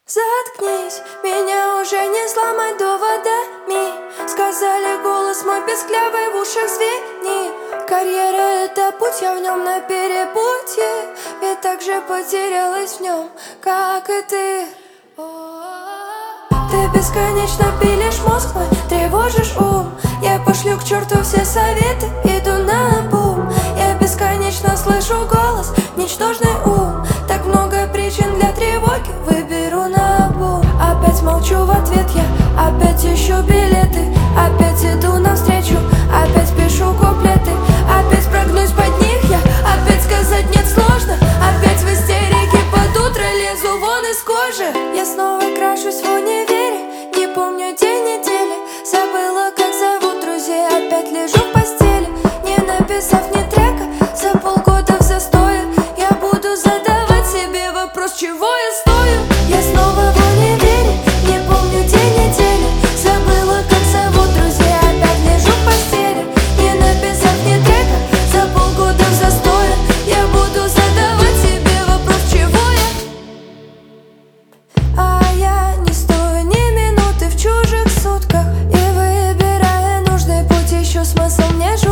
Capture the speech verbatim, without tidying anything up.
Заткнись, меня уже не сломать доводами. Сказали, голос мой песклявый в ушах звенит. Карьера — это путь, я в нем на перепутье. Ведь так же потерялась в нем, как и ты. Ты бесконечно пилишь мозг мой, тревожишь ум. Я пошлю к черту все советы, иду на обум. Я бесконечно слышу голос, ничтожный ум. Так много причин для тревоги, выберу наобум. Опять молчу в ответ я, опять ищу билеты. Опять иду навстречу, опять пишу куплеты. Опять прогнусь под них я, опять сказать нет сложно. Опять в истерике под утро лезу вон из кожи. Я снова крашусь в универе, не помню день недели. Забыла, как зовут друзей, опять лежу в постели. Не написав ни трека, за полгода в застое. Я буду задавать себе вопрос, чего я стою. Я снова в универе, не помню день недели. Забыла, как зовут друзей, опять лежу в постели. Не написав ни трека, за полгода в застое. Я буду задавать себе вопрос, чего я. А я не стою ни минуты в чужих сутках. И выбирая нужный путь, ищу смысл мне жить.